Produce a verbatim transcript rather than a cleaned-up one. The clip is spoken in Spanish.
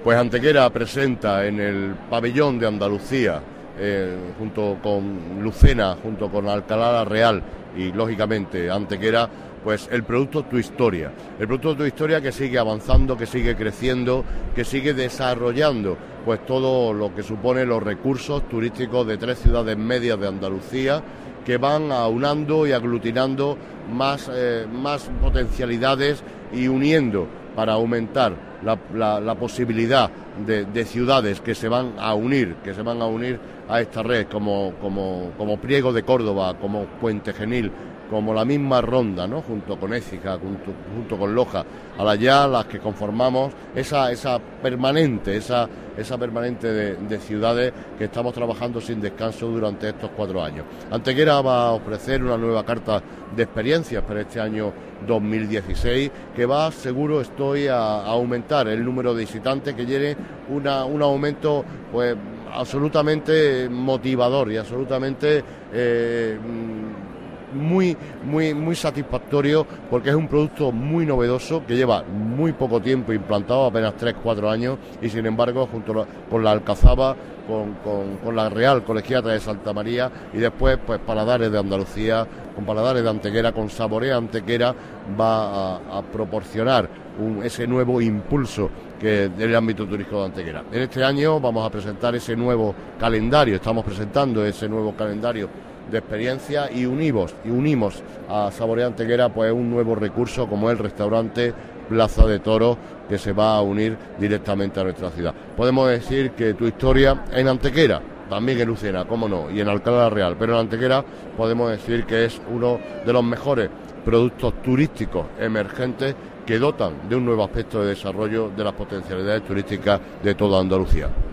Pues Antequera presenta en el pabellón de Andalucía, eh, junto con Lucena, junto con Alcalá la Real y lógicamente Antequera, pues el producto Tu Historia. El producto Tu Historia que sigue avanzando, que sigue creciendo, que sigue desarrollando pues todo lo que supone los recursos turísticos de tres ciudades medias de Andalucía, que van aunando y aglutinando más, eh, más potencialidades y uniendo para aumentar la, la, la posibilidad de, de ciudades que se van a unir, que se van a unir a esta red, como, como, como Priego de Córdoba, como Puente Genil, como la misma Ronda, ¿no? Junto con Écija, junto, junto con Loja, a las ya las que conformamos esa, esa permanente, esa, esa permanente de, de ciudades que estamos trabajando sin descanso durante estos cuatro años. Antequera va a ofrecer una nueva carta de experiencias para este año dos mil dieciséis, que va, seguro estoy, a, a aumentar el número de visitantes, que llene una, un aumento pues absolutamente motivador y absolutamente eh, muy muy muy satisfactorio, porque es un producto muy novedoso que lleva muy poco tiempo implantado, apenas tres cuatro años, y sin embargo junto con la Alcazaba, con, con, con la Real Colegiata de Santa María, y después pues Paladares de Andalucía, con Paladares de Antequera, con Saborea Antequera, va a, a proporcionar un, ese nuevo impulso que del ámbito turístico de Antequera. En este año vamos a presentar ese nuevo calendario, estamos presentando ese nuevo calendario de experiencia y unimos y unimos a Saborea Antequera pues un nuevo recurso como el restaurante Plaza de Toros, que se va a unir directamente a nuestra ciudad. Podemos decir que Tu Historia en Antequera, también en Lucena, cómo no, y en Alcalá la Real, pero en Antequera podemos decir que es uno de los mejores productos turísticos emergentes que dotan de un nuevo aspecto de desarrollo de las potencialidades turísticas de toda Andalucía.